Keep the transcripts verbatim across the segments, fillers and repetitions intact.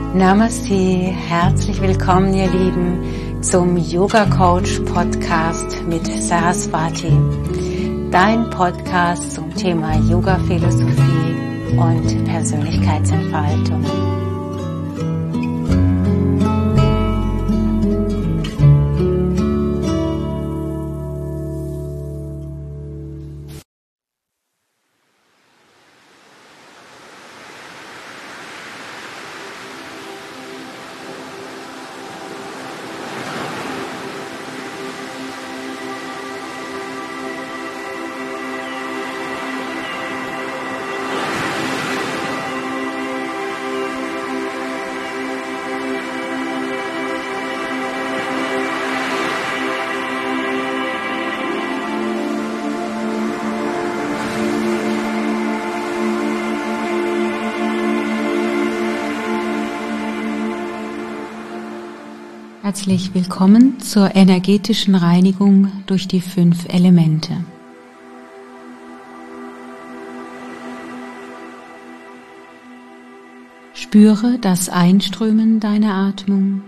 Namaste, herzlich willkommen ihr Lieben zum Yoga Coach Podcast mit Saraswati, dein Podcast zum Thema Yoga Philosophie und Persönlichkeitsentfaltung. Herzlich willkommen zur energetischen Reinigung durch die fünf Elemente. Spüre das Einströmen deiner Atmung.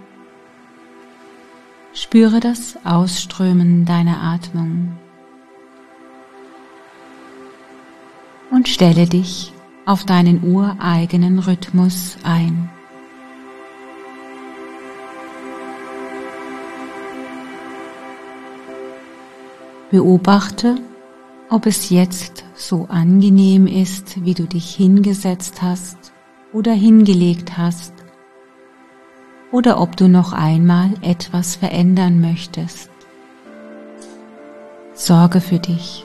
Spüre das Ausströmen deiner Atmung. Und stelle dich auf deinen ureigenen Rhythmus ein. Beobachte, ob es jetzt so angenehm ist, wie du dich hingesetzt hast oder hingelegt hast, oder ob du noch einmal etwas verändern möchtest. Sorge für dich.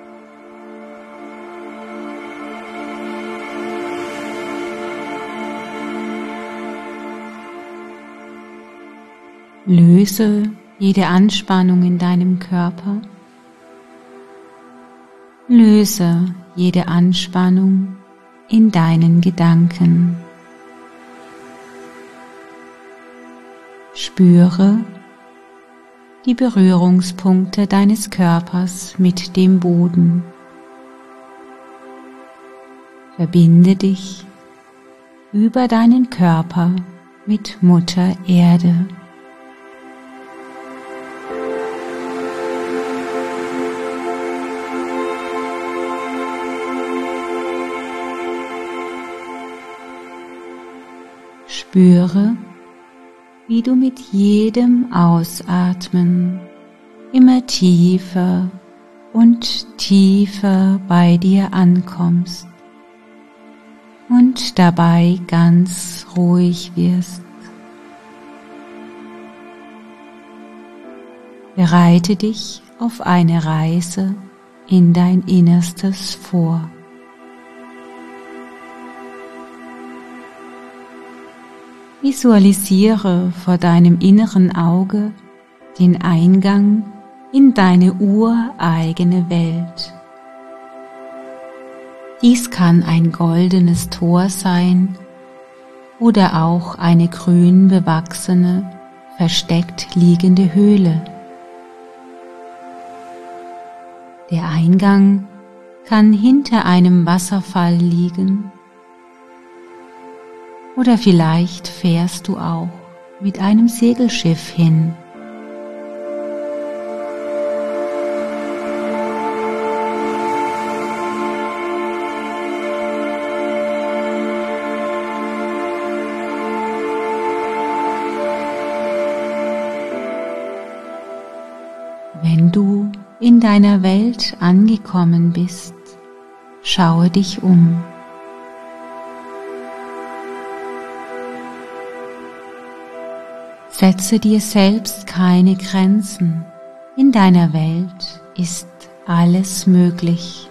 Löse jede Anspannung in deinem Körper. Löse jede Anspannung in deinen Gedanken. Spüre die Berührungspunkte deines Körpers mit dem Boden. Verbinde dich über deinen Körper mit Mutter Erde. Spüre, wie du mit jedem Ausatmen immer tiefer und tiefer bei dir ankommst und dabei ganz ruhig wirst. Bereite dich auf eine Reise in dein Innerstes vor. Visualisiere vor deinem inneren Auge den Eingang in deine ureigene Welt. Dies kann ein goldenes Tor sein oder auch eine grün bewachsene, versteckt liegende Höhle. Der Eingang kann hinter einem Wasserfall liegen. Oder vielleicht fährst du auch mit einem Segelschiff hin. Wenn du in deiner Welt angekommen bist, schaue dich um. Setze dir selbst keine Grenzen. In deiner Welt ist alles möglich.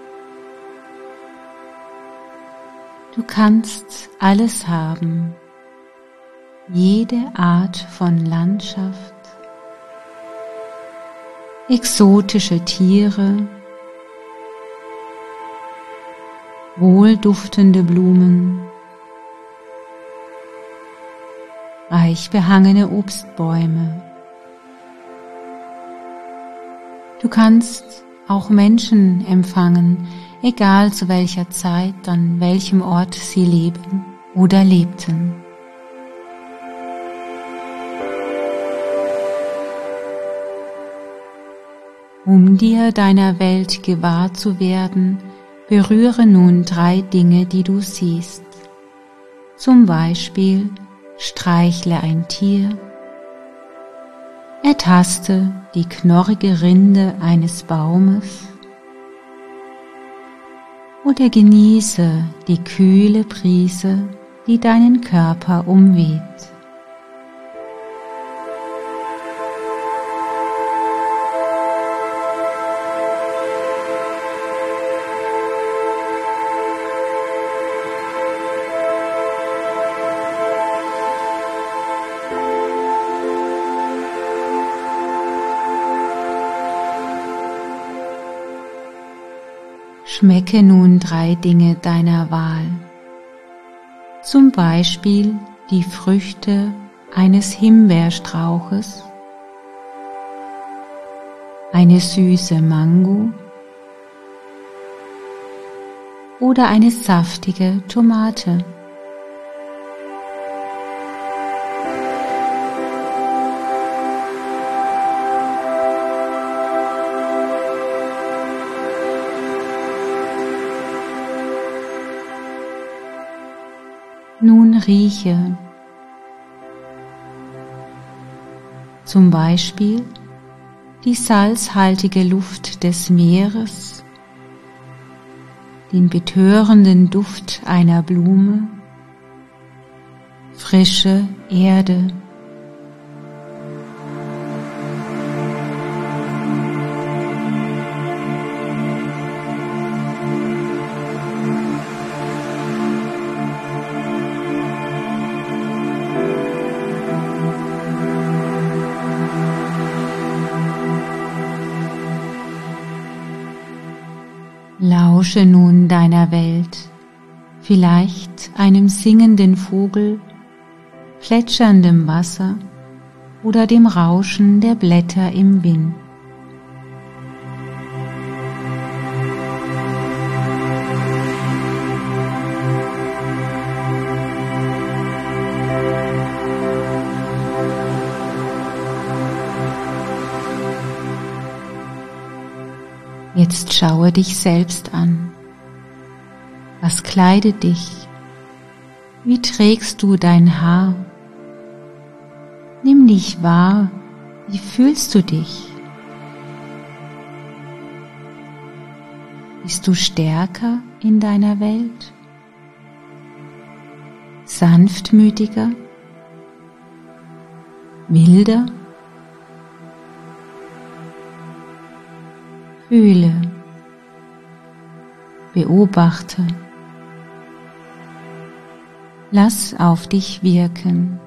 Du kannst alles haben, jede Art von Landschaft, exotische Tiere, wohlduftende Blumen, reich behangene Obstbäume. Du kannst auch Menschen empfangen, egal zu welcher Zeit, an welchem Ort sie leben oder lebten. Um dir deiner Welt gewahr zu werden, berühre nun drei Dinge, die du siehst. Zum Beispiel streichle ein Tier, ertaste die knorrige Rinde eines Baumes oder genieße die kühle Brise, die deinen Körper umweht. Schmecke nun drei Dinge deiner Wahl, zum Beispiel die Früchte eines Himbeerstrauches, eine süße Mango oder eine saftige Tomate. Nun rieche, zum Beispiel die salzhaltige Luft des Meeres, den betörenden Duft einer Blume, frische Erde. Lausche nun deiner Welt, vielleicht einem singenden Vogel, plätscherndem Wasser oder dem Rauschen der Blätter im Wind. Jetzt schaue dich selbst an. Was kleidet dich? Wie trägst du dein Haar? Nimm dich wahr. Wie fühlst du dich? Bist du stärker in deiner Welt? Sanftmütiger? Milder? Fühle, beobachte, lass auf dich wirken.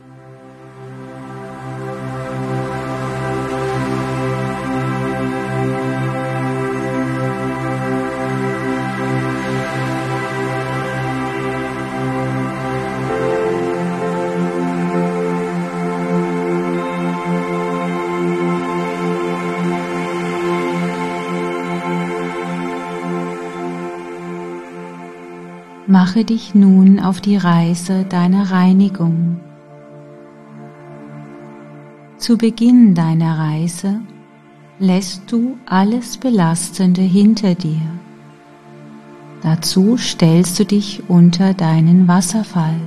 Mache dich nun auf die Reise deiner Reinigung. Zu Beginn deiner Reise lässt du alles Belastende hinter dir. Dazu stellst du dich unter deinen Wasserfall.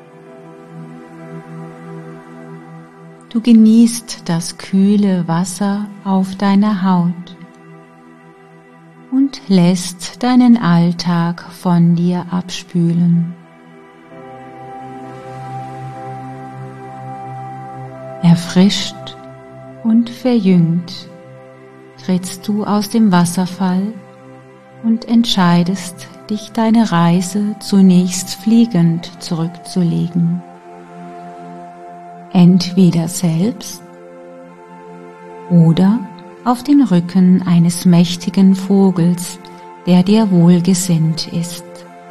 Du genießt das kühle Wasser auf deiner Haut und lässt deinen Alltag von dir abspülen. Erfrischt und verjüngt trittst du aus dem Wasserfall und entscheidest dich, deine Reise zunächst fliegend zurückzulegen. Entweder selbst oder auf den Rücken eines mächtigen Vogels, der dir wohlgesinnt ist.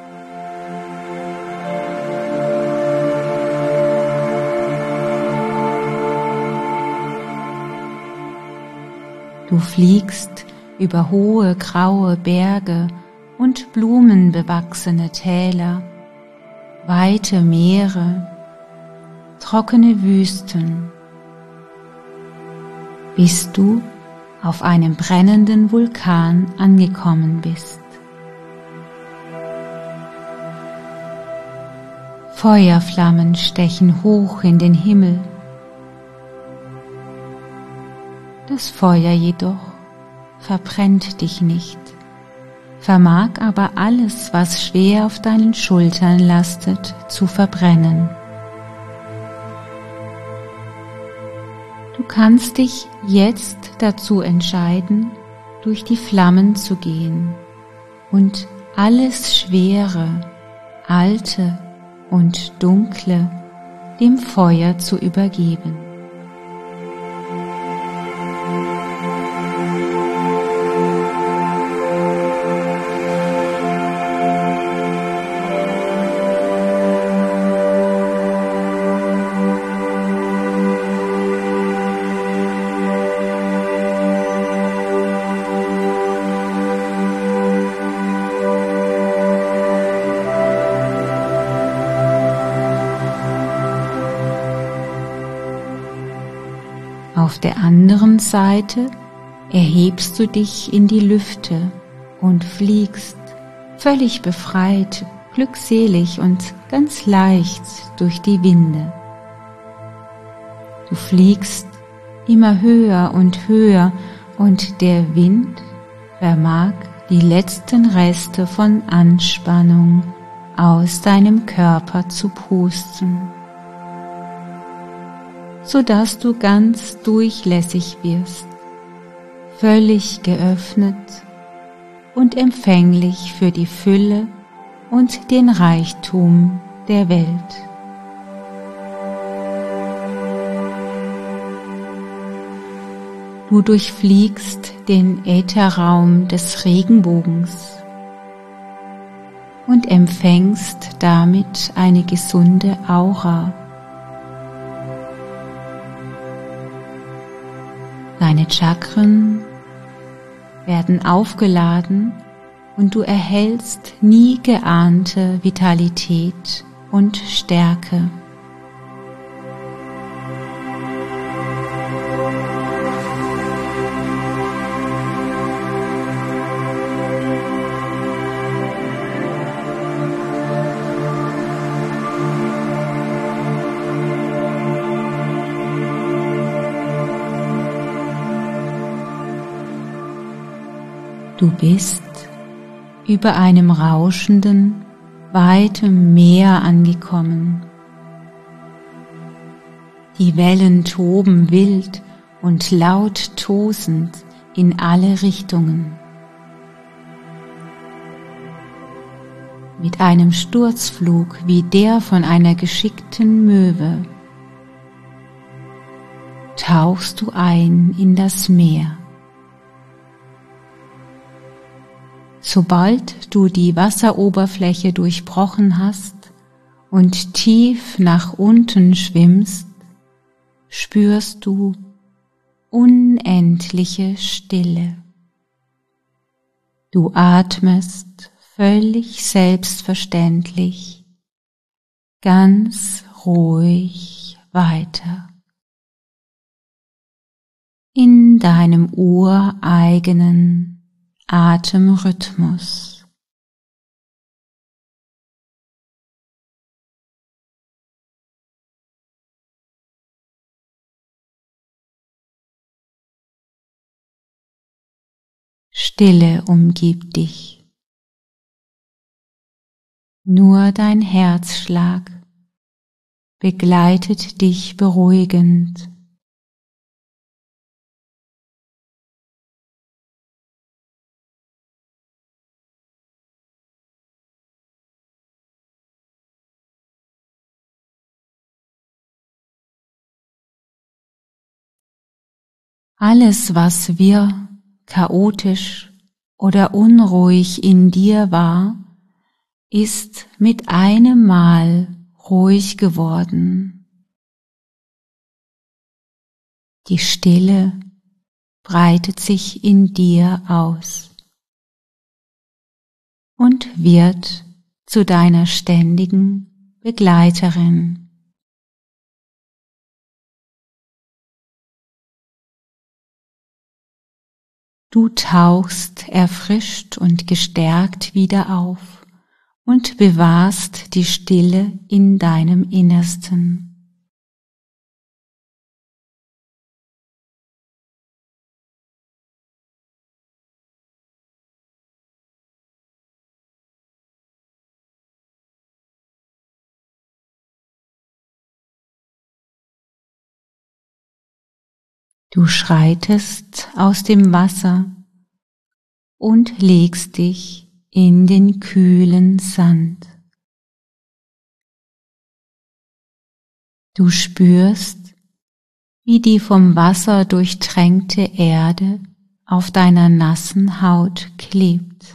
Du fliegst über hohe graue Berge und blumenbewachsene Täler, weite Meere, trockene Wüsten, bis du auf einem brennenden Vulkan angekommen bist. Feuerflammen stechen hoch in den Himmel. Das Feuer jedoch verbrennt dich nicht, vermag aber alles, was schwer auf deinen Schultern lastet, zu verbrennen. Du kannst dich jetzt dazu entscheiden, durch die Flammen zu gehen und alles Schwere, Alte und Dunkle dem Feuer zu übergeben. Auf der anderen Seite erhebst du dich in die Lüfte und fliegst völlig befreit, glückselig und ganz leicht durch die Winde. Du fliegst immer höher und höher und der Wind vermag die letzten Reste von Anspannung aus deinem Körper zu pusten, sodass du ganz durchlässig wirst, völlig geöffnet und empfänglich für die Fülle und den Reichtum der Welt. Du durchfliegst den Ätherraum des Regenbogens und empfängst damit eine gesunde Aura. Deine Chakren werden aufgeladen und du erhältst nie geahnte Vitalität und Stärke. Du bist über einem rauschenden, weitem Meer angekommen. Die Wellen toben wild und laut tosend in alle Richtungen. Mit einem Sturzflug wie der von einer geschickten Möwe tauchst du ein in das Meer. Sobald du die Wasseroberfläche durchbrochen hast und tief nach unten schwimmst, spürst du unendliche Stille. Du atmest völlig selbstverständlich, ganz ruhig weiter. In deinem ureigenen Atemrhythmus. Stille umgibt dich. Nur dein Herzschlag begleitet dich beruhigend. Alles, was wirr, chaotisch oder unruhig in dir war, ist mit einem Mal ruhig geworden. Die Stille breitet sich in dir aus und wird zu deiner ständigen Begleiterin. Du tauchst erfrischt und gestärkt wieder auf und bewahrst die Stille in deinem Innersten. Du schreitest aus dem Wasser und legst dich in den kühlen Sand. Du spürst, wie die vom Wasser durchtränkte Erde auf deiner nassen Haut klebt.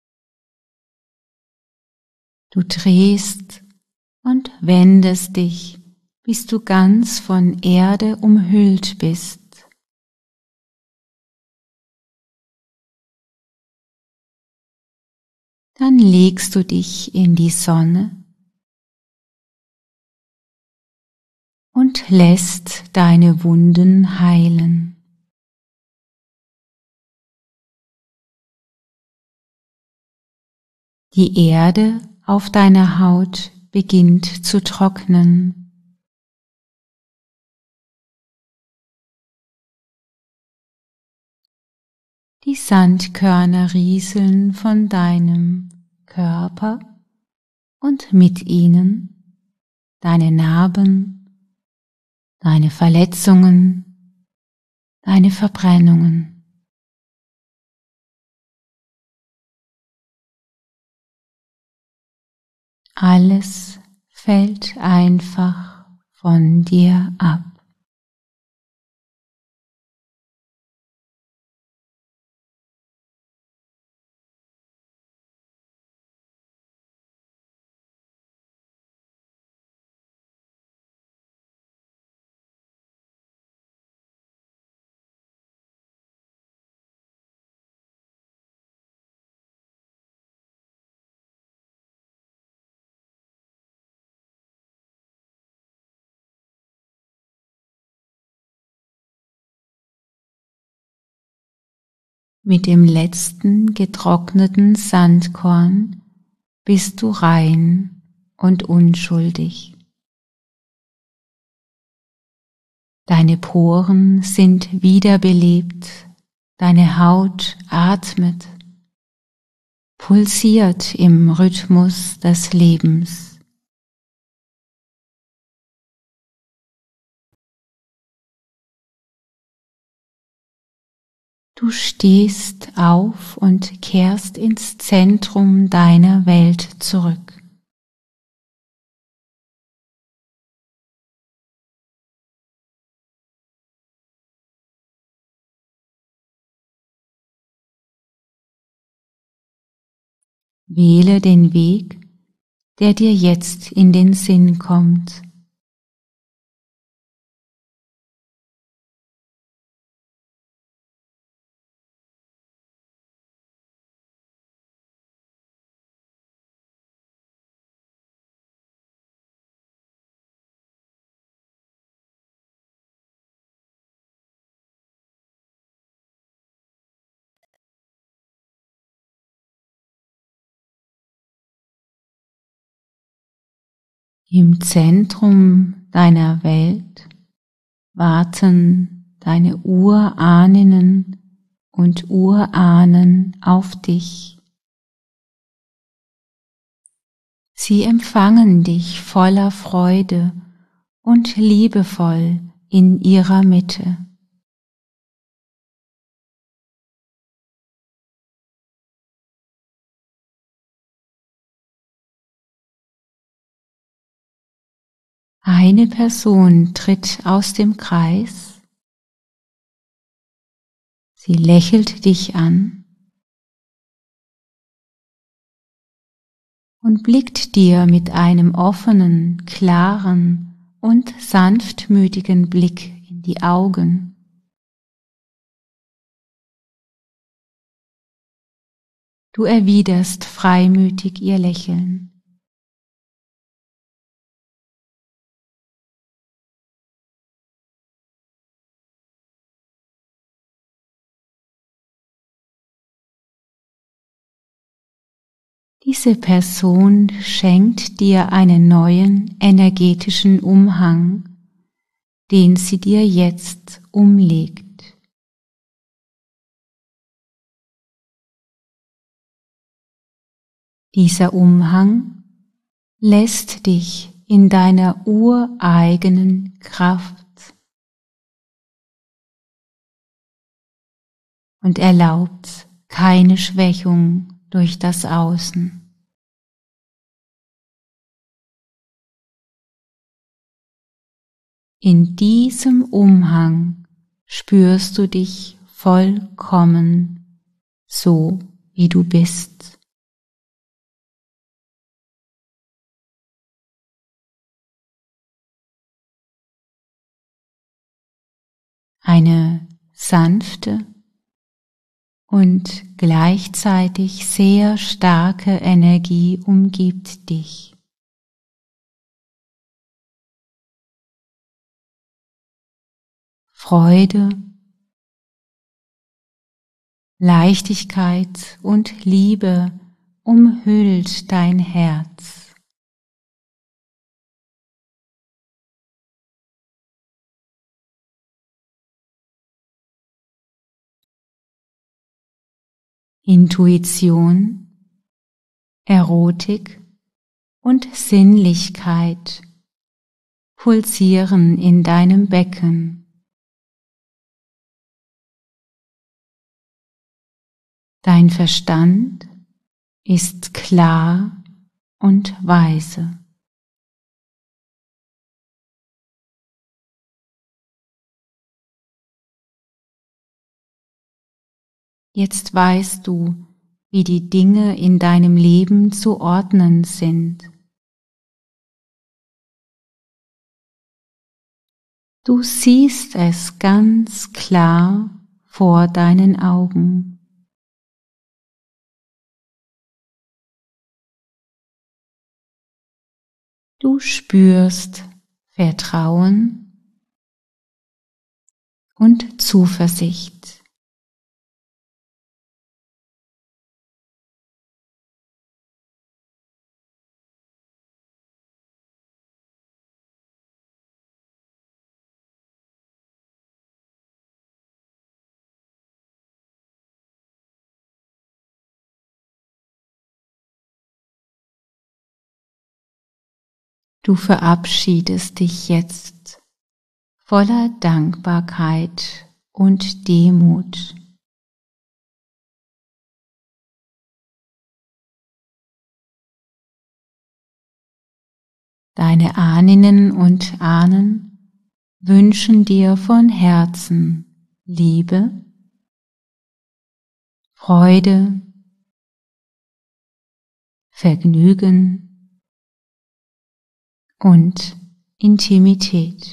Du drehst und wendest dich, bis du ganz von Erde umhüllt bist. Dann legst du dich in die Sonne und lässt deine Wunden heilen. Die Erde auf deiner Haut beginnt zu trocknen. Die Sandkörner rieseln von deinem Körper und mit ihnen deine Narben, deine Verletzungen, deine Verbrennungen. Alles fällt einfach von dir ab. Mit dem letzten getrockneten Sandkorn bist du rein und unschuldig. Deine Poren sind wiederbelebt, deine Haut atmet, pulsiert im Rhythmus des Lebens. Du stehst auf und kehrst ins Zentrum deiner Welt zurück. Wähle den Weg, der dir jetzt in den Sinn kommt. Im Zentrum deiner Welt warten deine Urahninnen und Urahnen auf dich. Sie empfangen dich voller Freude und liebevoll in ihrer Mitte. Eine Person tritt aus dem Kreis, sie lächelt dich an und blickt dir mit einem offenen, klaren und sanftmütigen Blick in die Augen. Du erwiderst freimütig ihr Lächeln. Diese Person schenkt dir einen neuen energetischen Umhang, den sie dir jetzt umlegt. Dieser Umhang lässt dich in deiner ureigenen Kraft und erlaubt keine Schwächung durch das Außen. In diesem Umhang spürst du dich vollkommen so, wie du bist. Eine sanfte und gleichzeitig sehr starke Energie umgibt dich. Freude, Leichtigkeit und Liebe umhüllt dein Herz. Intuition, Erotik und Sinnlichkeit pulsieren in deinem Becken. Dein Verstand ist klar und weise. Jetzt weißt du, wie die Dinge in deinem Leben zu ordnen sind. Du siehst es ganz klar vor deinen Augen. Du spürst Vertrauen und Zuversicht. Du verabschiedest dich jetzt voller Dankbarkeit und Demut. Deine Ahninnen und Ahnen wünschen dir von Herzen Liebe, Freude, Vergnügen und Intimität.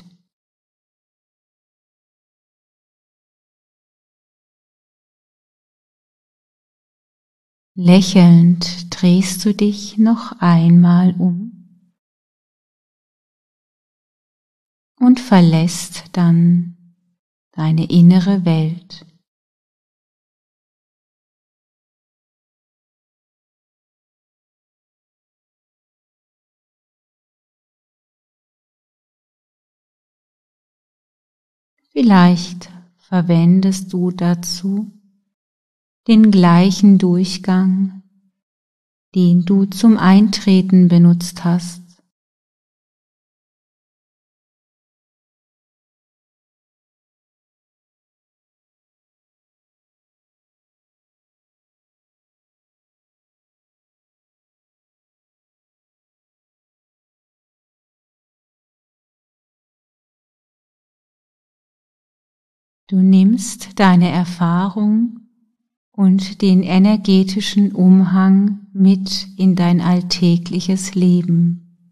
Lächelnd drehst du dich noch einmal um und verlässt dann deine innere Welt. Vielleicht verwendest du dazu den gleichen Durchgang, den du zum Eintreten benutzt hast. Du nimmst deine Erfahrung und den energetischen Umhang mit in dein alltägliches Leben.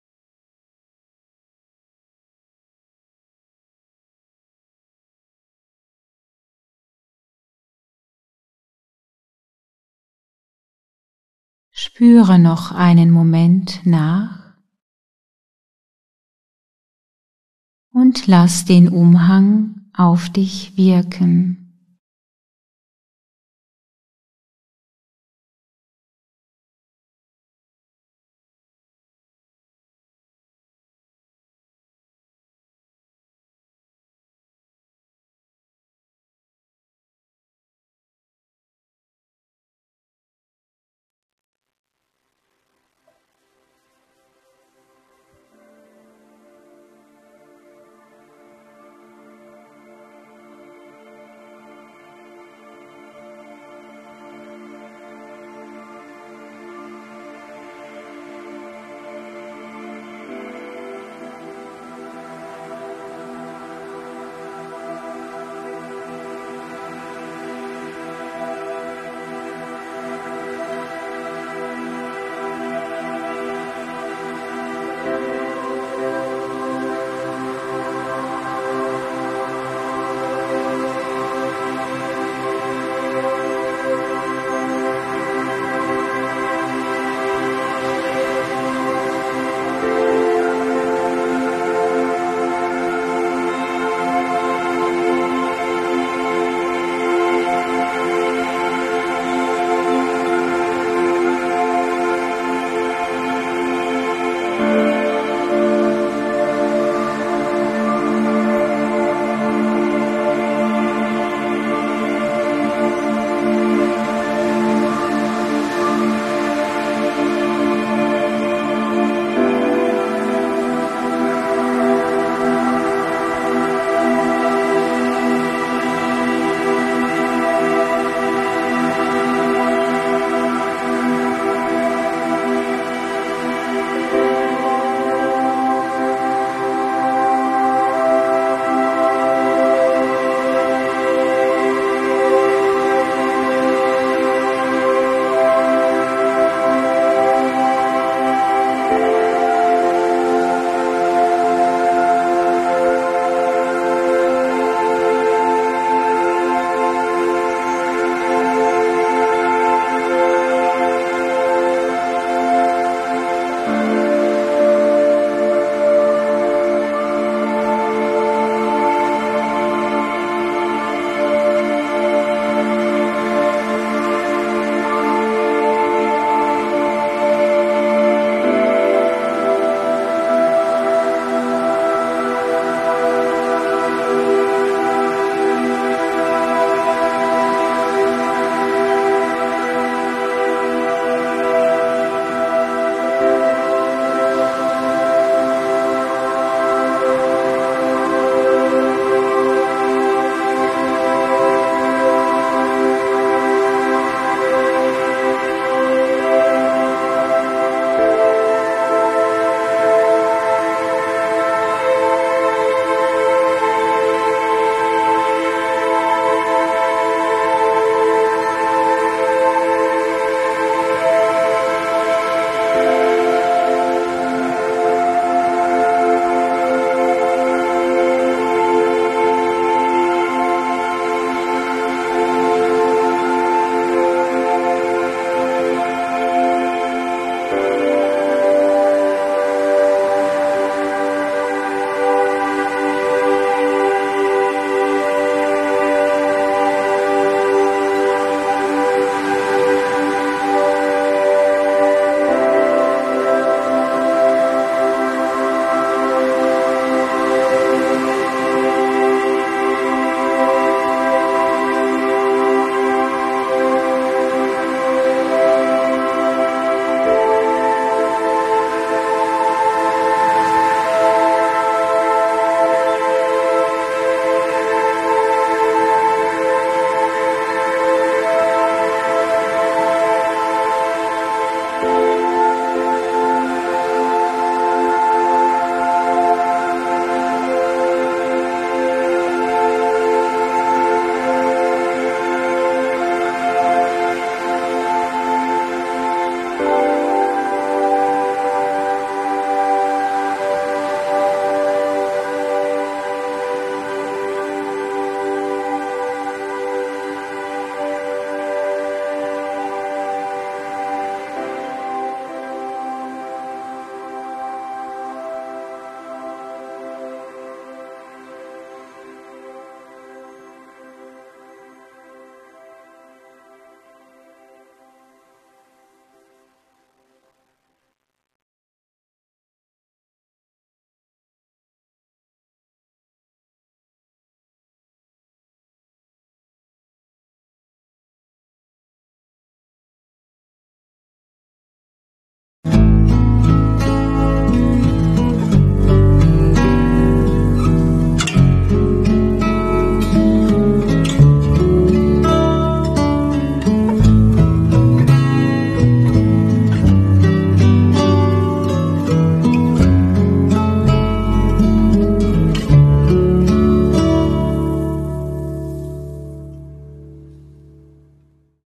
Spüre noch einen Moment nach und lass den Umhang auf dich wirken.